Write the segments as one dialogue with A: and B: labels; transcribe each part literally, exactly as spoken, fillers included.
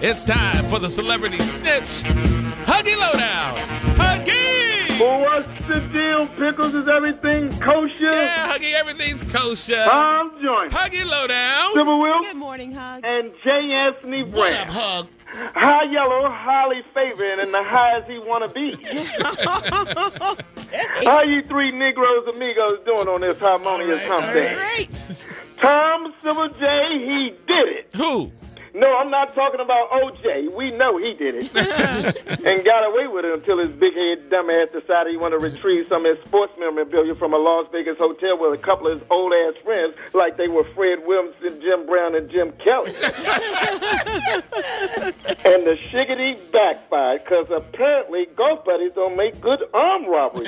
A: It's time for the Celebrity Snitch Huggy Lowdown. Huggy!
B: Well, what's the deal, Pickles? Is everything kosher?
A: Yeah, Huggy, everything's kosher.
B: I'm joined.
A: Huggy Lowdown.
B: Silver Will.
C: Good morning, Hug.
B: And J. Anthony
A: What
B: Brown.
A: up, Hug?
B: High yellow, highly favored, and the high as he want to be. How you three Negroes amigos doing on this harmonious
A: All right,
B: hump
A: all
B: day?
C: Great.
B: Tom Silver J, he did it.
A: Who?
B: No, I'm not talking about O J. We know he did it. And got away with it until his big-head dumbass decided he wanted to retrieve some of his sports memorabilia from a Las Vegas hotel with a couple of his old-ass friends like they were Fred Williamson, Jim Brown, and Jim Kelly. And the shiggity backfired because apparently golf buddies don't make good armed robbery.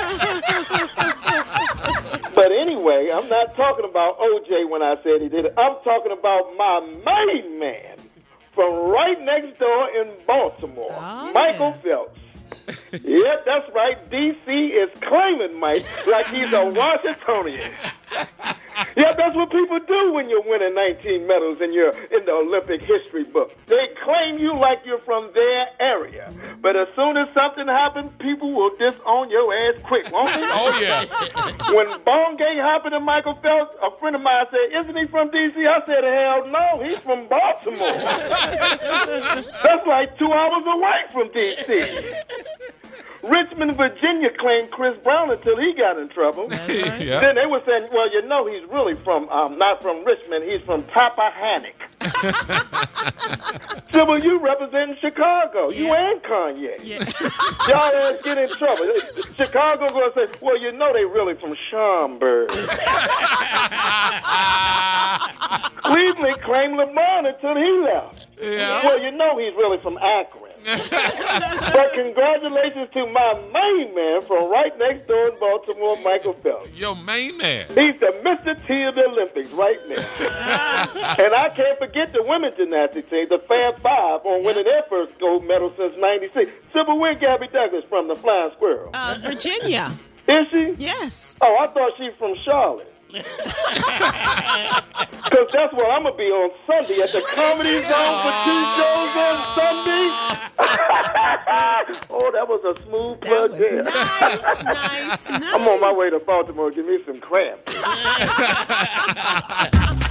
B: But anyway, I'm not talking about O J when I said he did it. I'm talking about my main man from right next door in Baltimore,
C: Oh,
B: Michael
C: yeah.
B: Phelps. Yep, that's right. D C is claiming Mike like he's a Washingtonian. Yeah, that's what people do when you're winning nineteen medals and you're in the Olympic history book. They claim you like you're from their area. But as soon as something happens, people will disown your ass quick, won't they?
A: Oh, yeah.
B: When Bongay happened to Michael Phelps, a friend of mine said, isn't he from D C? I said, hell no, he's from Baltimore. That's like two hours away from D C. Richmond, Virginia claimed Chris Brown until he got in trouble.
A: Yeah.
B: Then they were saying, well, you know he's really from, um, not from Richmond, he's from Tappahannock. So, well, you representing Chicago, you
C: Yeah.
B: and Kanye.
C: Yeah.
B: Y'all ass get in trouble. Chicago going to say, well, you know they really from Schaumburg. Cleveland claimed LeBron until he left.
A: Yeah.
B: Well, you know he's really from Akron. But congratulations to my main man from right next door in Baltimore, Michael Phelps.
A: Your main man.
B: He's the Mister T of the Olympics right now. And I can't forget the women's gymnastics team, the Fab Five, on winning their first gold medal since ninety-six. Sybil, where Gabby Douglas from, the Flying Squirrel?
C: Uh, Virginia.
B: Is she?
C: Yes.
B: Oh, I thought she from Charlotte. Because that's where I'm going to be on Sunday at the Comedy Zone for two shows on Sunday. Oh, that was a smooth
C: That
B: plug
C: was
B: there.
C: nice, nice, nice.
B: I'm on my way to Baltimore. Give me some cramp.